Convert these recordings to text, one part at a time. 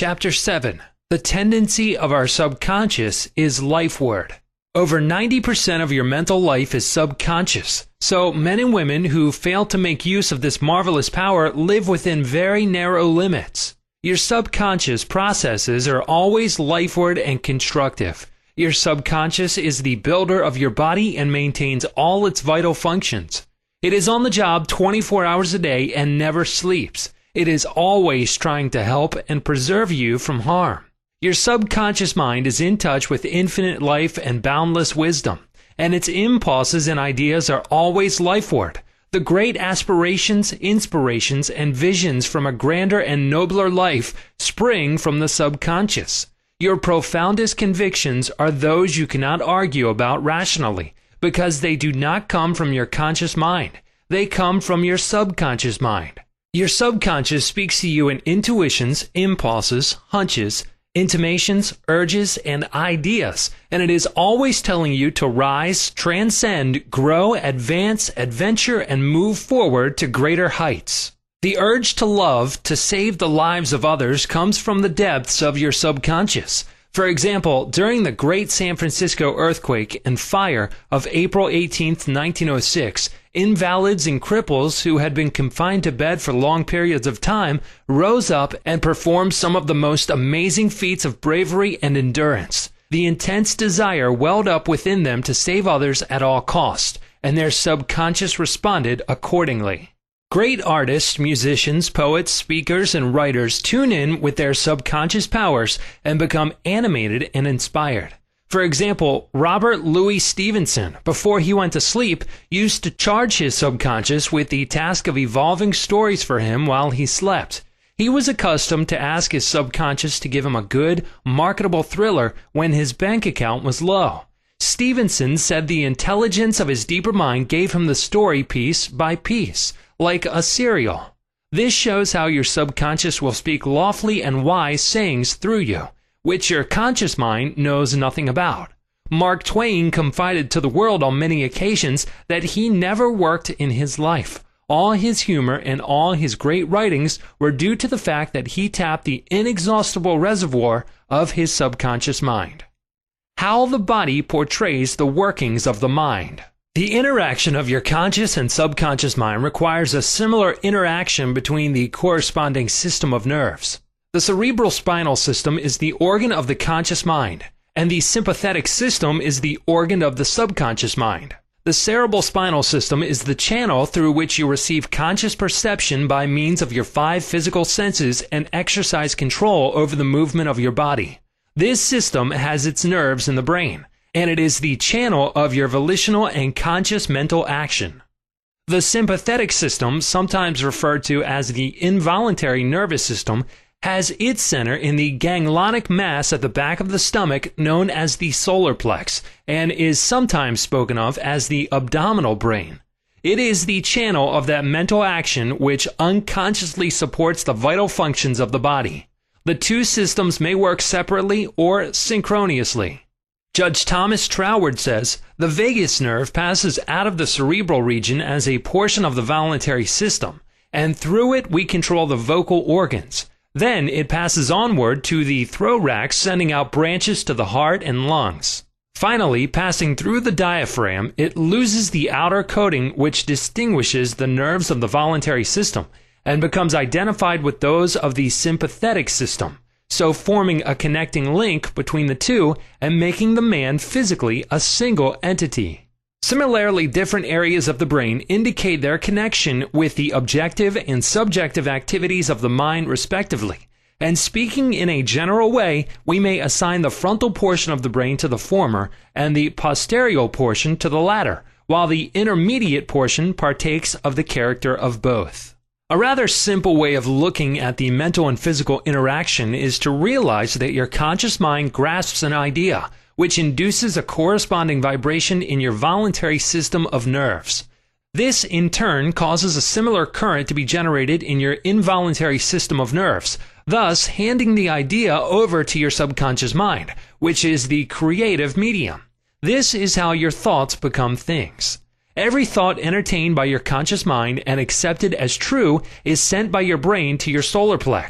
Chapter 7. The tendency of our subconscious is lifeward. Over 90% of your mental life is subconscious, so men and women who fail to make use of this marvelous power live within very narrow limits. Your subconscious processes are always lifeward and constructive. Your subconscious is the builder of your body and maintains all its vital functions. It is on the job 24 hours a day and never sleeps. It is always trying to help and preserve you from harm. Your subconscious mind is in touch with infinite life and boundless wisdom, and its impulses and ideas are always lifeward. The great aspirations, inspirations, and visions from a grander and nobler life spring from the subconscious. Your profoundest convictions are those you cannot argue about rationally, because they do not come from your conscious mind. They come from your subconscious mind. Your subconscious speaks to you in intuitions, impulses, hunches, intimations, urges, and ideas, and it is always telling you to rise, transcend, grow, advance, adventure, and move forward to greater heights. The urge to love, to save the lives of others, comes from the depths of your subconscious. For example, during the Great San Francisco earthquake and fire of April 18, 1906, invalids and cripples who had been confined to bed for long periods of time rose up and performed some of the most amazing feats of bravery and endurance. The intense desire welled up within them to save others at all cost, and their subconscious responded accordingly. Great artists, musicians, poets, speakers, and writers tune in with their subconscious powers and become animated and inspired. For example, Robert Louis Stevenson, before he went to sleep, used to charge his subconscious with the task of evolving stories for him while he slept. He was accustomed to ask his subconscious to give him a good, marketable thriller when his bank account was low. Stevenson said the intelligence of his deeper mind gave him the story piece by piece, like a serial. This shows how your subconscious will speak lofty and wise sayings through you, which your conscious mind knows nothing about. Mark Twain confided to the world on many occasions that he never worked in his life. All his humor and all his great writings were due to the fact that he tapped the inexhaustible reservoir of his subconscious mind. How the body portrays the workings of the mind. The interaction of your conscious and subconscious mind requires a similar interaction between the corresponding system of nerves. The cerebral spinal system is the organ of the conscious mind, and the sympathetic system is the organ of the subconscious mind. The cerebral spinal system is the channel through which you receive conscious perception by means of your 5 physical senses and exercise control over the movement of your body. This system has its nerves in the brain, and it is the channel of your volitional and conscious mental action. The sympathetic system, sometimes referred to as the involuntary nervous system, has its center in the ganglionic mass at the back of the stomach known as the solar plex, and is sometimes spoken of as the abdominal brain. It is the channel of that mental action which unconsciously supports the vital functions of the body. The two systems may work separately or synchronously. Judge Thomas Troward says, the vagus nerve passes out of the cerebral region as a portion of the voluntary system, and through it we control the vocal organs. Then it passes onward to the thorax, sending out branches to the heart and lungs. Finally, passing through the diaphragm, it loses the outer coating which distinguishes the nerves of the voluntary system, and becomes identified with those of the sympathetic system, so forming a connecting link between the two and making the man physically a single entity. Similarly, different areas of the brain indicate their connection with the objective and subjective activities of the mind respectively, and speaking in a general way, we may assign the frontal portion of the brain to the former and the posterior portion to the latter, while the intermediate portion partakes of the character of both. A rather simple way of looking at the mental and physical interaction is to realize that your conscious mind grasps an idea, which induces a corresponding vibration in your voluntary system of nerves. This, in turn, causes a similar current to be generated in your involuntary system of nerves, thus handing the idea over to your subconscious mind, which is the creative medium. This is how your thoughts become things. Every thought entertained by your conscious mind and accepted as true is sent by your brain to your solar plex.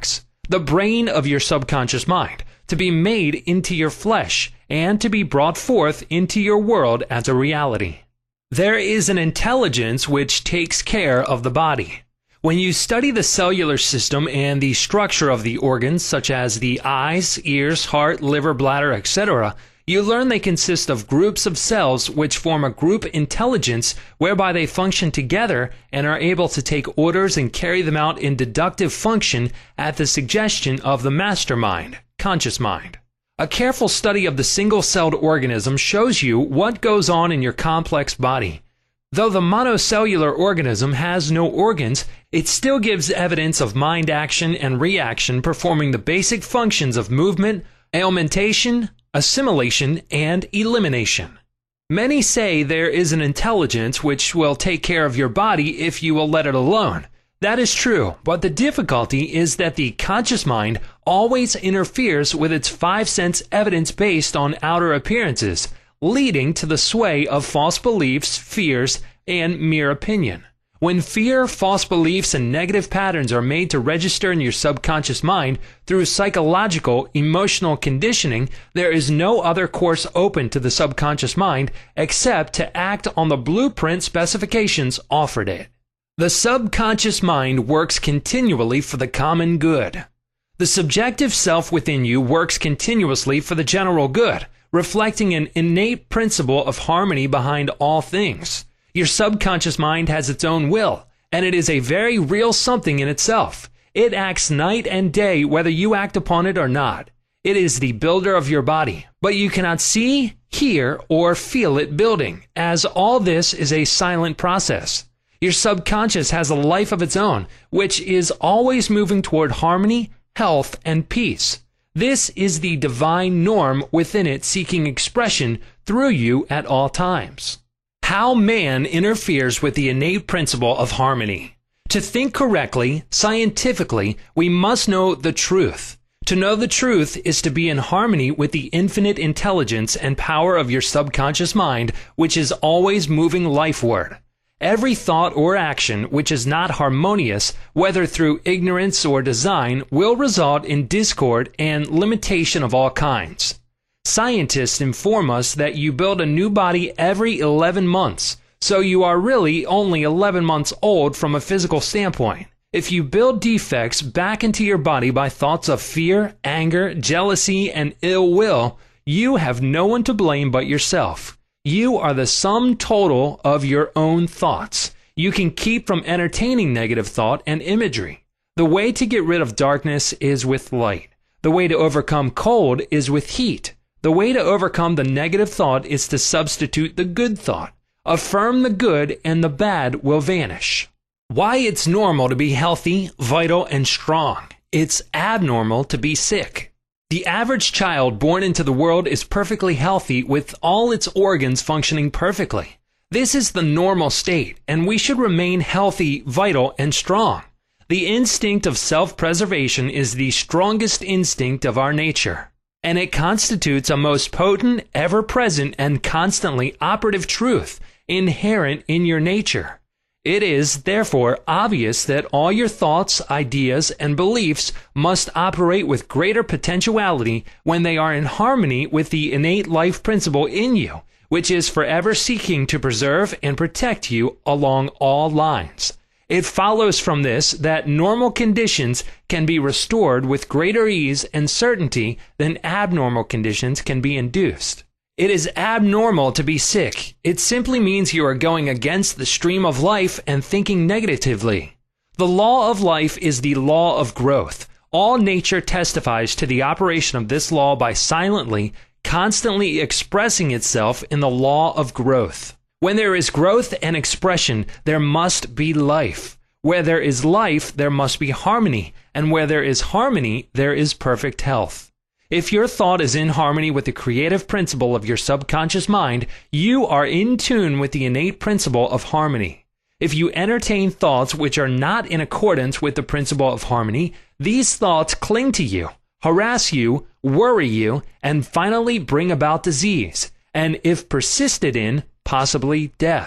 the brain of your subconscious mind, to be made into your flesh and to be brought forth into your world as a reality. There is an intelligence which takes care of the body. When you study the cellular system and the structure of the organs, such as the eyes, ears, heart, liver, bladder, etc., you learn they consist of groups of cells which form a group intelligence whereby they function together and are able to take orders and carry them out in deductive function at the suggestion of the mastermind, conscious mind. A careful study of the single-celled organism shows you what goes on in your complex body. Though the monocellular organism has no organs, it still gives evidence of mind action and reaction performing the basic functions of movement, alimentation, assimilation, and elimination. Many say there is an intelligence which will take care of your body if you will let it alone. That is true, but the difficulty is that the conscious mind always interferes with its five sense evidence based on outer appearances, leading to the sway of false beliefs, fears, and mere opinion. When fear, false beliefs, and negative patterns are made to register in your subconscious mind through psychological, emotional conditioning, there is no other course open to the subconscious mind except to act on the blueprint specifications offered it. The subconscious mind works continually for the common good. The subjective self within you works continuously for the general good, reflecting an innate principle of harmony behind all things. Your subconscious mind has its own will, and it is a very real something in itself. It acts night and day whether you act upon it or not. It is the builder of your body, but you cannot see, hear, or feel it building, as all this is a silent process. Your subconscious has a life of its own, which is always moving toward harmony, health, and peace. This is the divine norm within it seeking expression through you at all times. How man interferes with the innate principle of harmony. To think correctly, scientifically, we must know the truth. To know the truth is to be in harmony with the infinite intelligence and power of your subconscious mind, which is always moving lifeward. Every thought or action which is not harmonious, whether through ignorance or design, will result in discord and limitation of all kinds. Scientists inform us that you build a new body every 11 months, so you are really only 11 months old from a physical standpoint. If you build defects back into your body by thoughts of fear, anger, jealousy, and ill will, you have no one to blame but yourself. You are the sum total of your own thoughts. You can keep from entertaining negative thought and imagery. The way to get rid of darkness is with light. The way to overcome cold is with heat. The way to overcome the negative thought is to substitute the good thought. Affirm the good and the bad will vanish. Why it's normal to be healthy, vital, and strong. It's abnormal to be sick. The average child born into the world is perfectly healthy with all its organs functioning perfectly. This is the normal state, and we should remain healthy, vital, and strong. The instinct of self-preservation is the strongest instinct of our nature, and it constitutes a most potent, ever-present, and constantly operative truth inherent in your nature. It is, therefore, obvious that all your thoughts, ideas, and beliefs must operate with greater potentiality when they are in harmony with the innate life principle in you, which is forever seeking to preserve and protect you along all lines. It follows from this that normal conditions can be restored with greater ease and certainty than abnormal conditions can be induced. It is abnormal to be sick. It simply means you are going against the stream of life and thinking negatively. The law of life is the law of growth. All nature testifies to the operation of this law by silently, constantly expressing itself in the law of growth. When there is growth and expression, there must be life. Where there is life, there must be harmony. And where there is harmony, there is perfect health. If your thought is in harmony with the creative principle of your subconscious mind, you are in tune with the innate principle of harmony. If you entertain thoughts which are not in accordance with the principle of harmony, these thoughts cling to you, harass you, worry you, and finally bring about disease, and if persisted in, possibly death.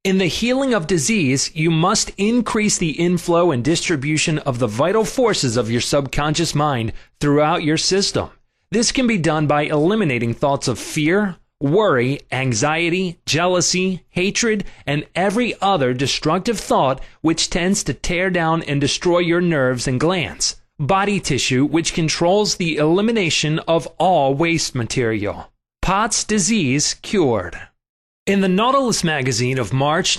In the healing of disease, you must increase the inflow and distribution of the vital forces of your subconscious mind throughout your system. This can be done by eliminating thoughts of fear, worry, anxiety, jealousy, hatred, and every other destructive thought which tends to tear down and destroy your nerves and glands, body tissue which controls the elimination of all waste material. Pott's disease cured. In the Nautilus magazine of March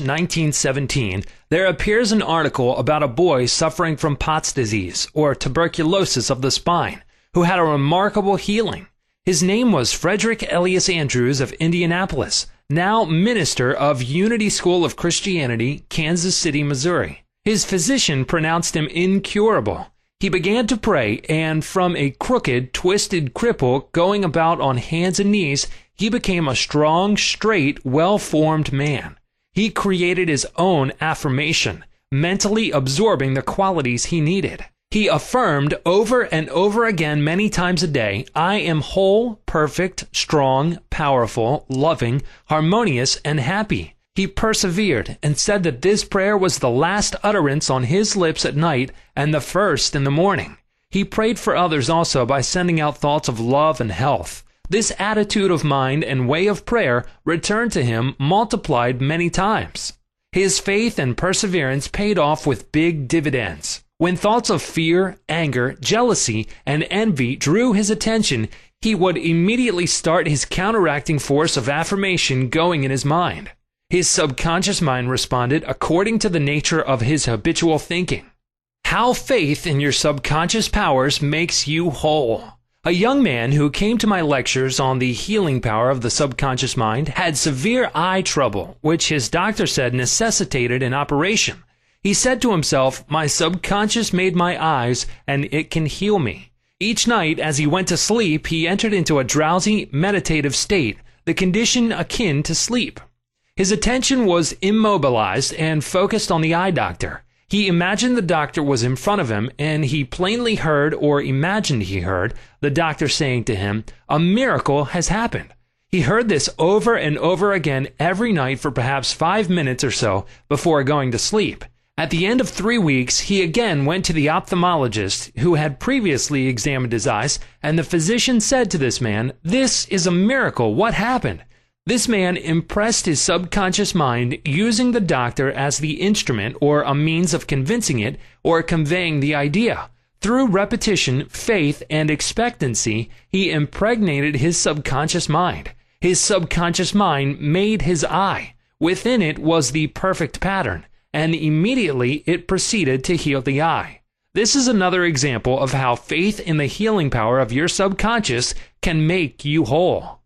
1917, there appears an article about a boy suffering from Pott's disease, or tuberculosis of the spine, who had a remarkable healing. His name was Frederick Elias Andrews of Indianapolis, now minister of Unity School of Christianity, Kansas City, Missouri. His physician pronounced him incurable. He began to pray, and from a crooked, twisted cripple going about on hands and knees, he became a strong, straight, well-formed man. He created his own affirmation, mentally absorbing the qualities he needed. He affirmed over and over again many times a day, "I am whole, perfect, strong, powerful, loving, harmonious, and happy." He persevered and said that this prayer was the last utterance on his lips at night and the first in the morning. He prayed for others also by sending out thoughts of love and health. This attitude of mind and way of prayer returned to him multiplied many times. His faith and perseverance paid off with big dividends. When thoughts of fear, anger, jealousy, and envy drew his attention, he would immediately start his counteracting force of affirmation going in his mind. His subconscious mind responded according to the nature of his habitual thinking. How faith in your subconscious powers makes you whole. A young man who came to my lectures on the healing power of the subconscious mind had severe eye trouble, which his doctor said necessitated an operation. He said to himself, "My subconscious made my eyes, and it can heal me." Each night, as he went to sleep, he entered into a drowsy, meditative state, the condition akin to sleep. His attention was immobilized and focused on the eye doctor. He imagined the doctor was in front of him, and he plainly heard, or imagined he heard, the doctor saying to him, "A miracle has happened." He heard this over and over again every night for perhaps 5 minutes or so before going to sleep. At the end of 3 weeks, he again went to the ophthalmologist who had previously examined his eyes, and the physician said to this man, "This is a miracle. What happened?" This man impressed his subconscious mind using the doctor as the instrument or a means of convincing it or conveying the idea. Through repetition, faith, and expectancy, he impregnated his subconscious mind. His subconscious mind made his eye. Within it was the perfect pattern, and immediately it proceeded to heal the eye. This is another example of how faith in the healing power of your subconscious can make you whole.